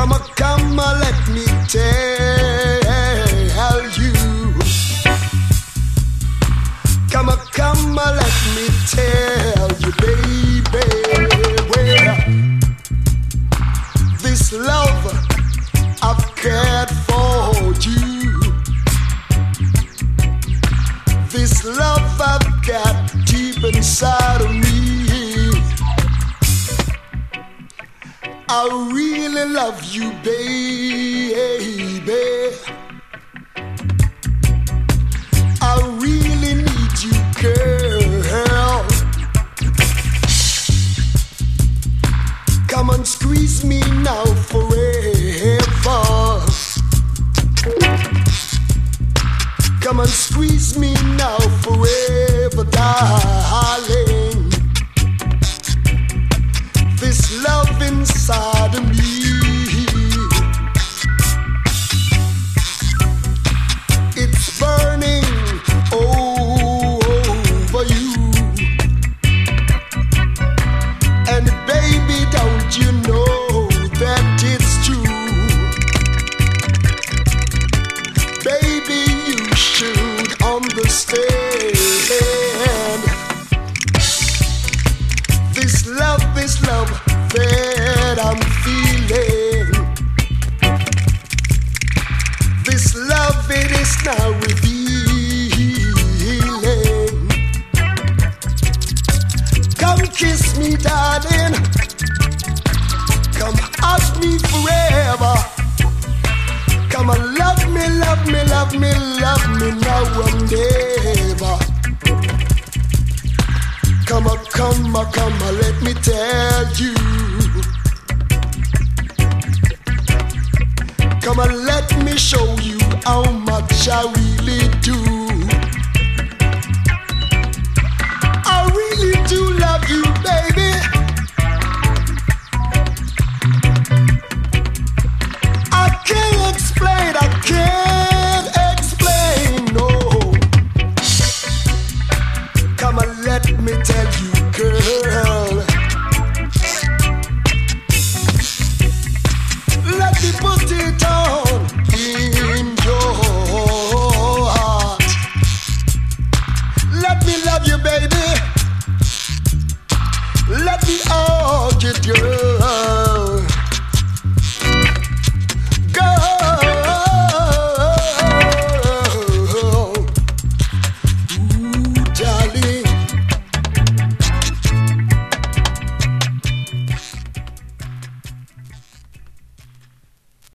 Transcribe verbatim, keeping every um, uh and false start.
Come on, come on, let me tell you. Come on, come on, let me tell you, baby, where this love I've cared for you, this love I've got deep inside of me. I really love you, baby. I really need you, girl. Come on, squeeze me now forever. Come on, squeeze me now forever, darling. This love inside of me, it's burning over you. And baby, don't you know that it's true? Baby, you should understand. This love, this love that I'm feeling, this love, it is now revealing. Come kiss me, darling. Come hug me forever. Come on, love me, love me, love me, love me now and never. Come on, come on, come on, let me tell you. Come on, let me show you how much I really do. I really do love you, baby. I can't explain, I can't explain, no. Come on, let me tell you, girl. Let me put it on in your heart. Let me love you, baby. Let me hold you, girl.